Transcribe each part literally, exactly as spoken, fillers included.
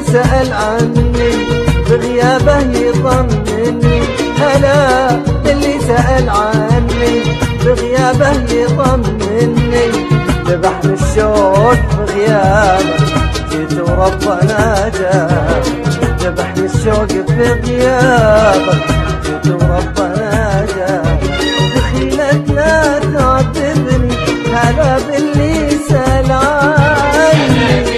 سأل عني بغيابه يطمني، هلا اللي سأل عني بغيابه يطمني. ذبحني الشوق بغيابه جيت وربنا جاب، ذبحني الشوق بغيابه جيت وربنا جاب. دخيلك لا تعذبني هلا باللي سأل عني،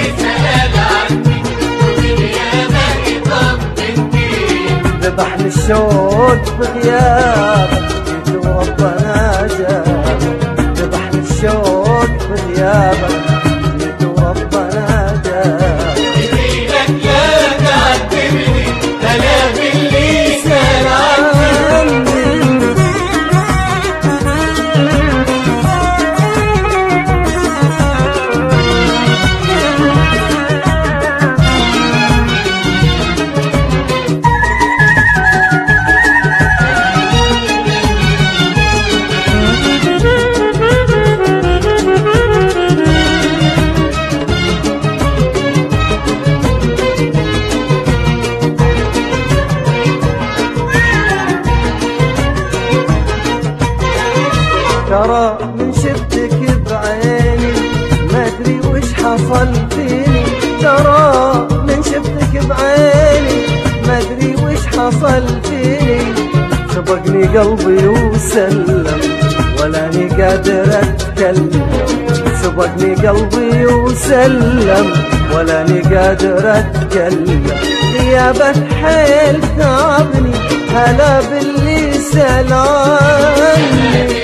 ذبحني الشوق بغيابك جيت وربنا جاب، ذبحني الشوق بغيابك جيت وربنا جاب. دخيلك لا تعذبني هلا باللي سأل عني. ترى من شفتك بعيني ما ادري وش حصل فيني، ترى من شفتك بعيني ما ادري وش حصل فيني. سبقني قلبي وسلم ولاني قادر اتكلم، سبقني قلبي وسلم ولاني قادر اتكلم. غيابك حيل تعبني هلا باللي سأل عني،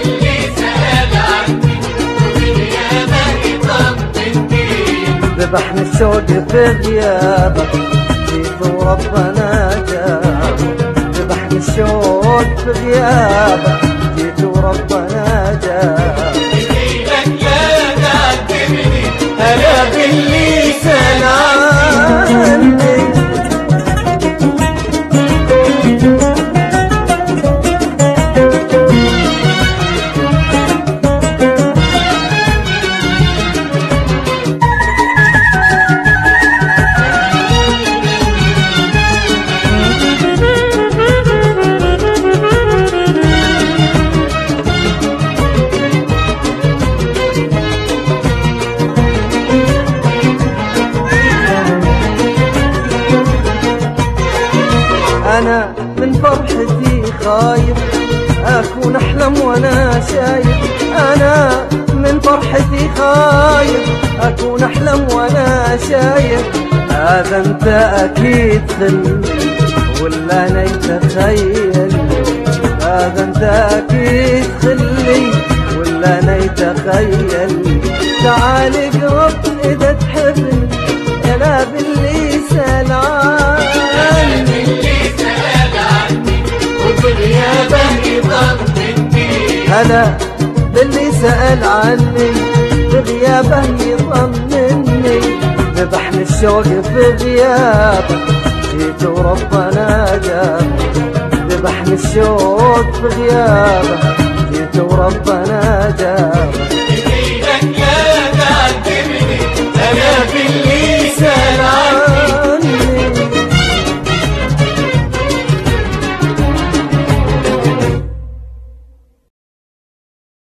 ذبحني الشوق بغيابك جيت وربنا جاب، ذبحني الشوق بغيابك جيت وربنا جاب. دخيلك لا تعذبني هلا باللي سأل عني. أنا من فرحتي خايف أكون أحلم وأنا شايف، أنا من فرحتي خايف أكون أحلم وأنا شايف. هذا أنت أكيد خلي ولا أنا يتخيل، هذا أنت أكيد خلي ولا أنا يتخيل. تعال اقرب إذا تحبني يلا باللي سأل عني، هلا باللي سأل عني بغيابه يطمني. ذبحني الشوق بغيابه جيت وربنا جاب، ذبحني الشوق بغيابه جيت وربنا جاب.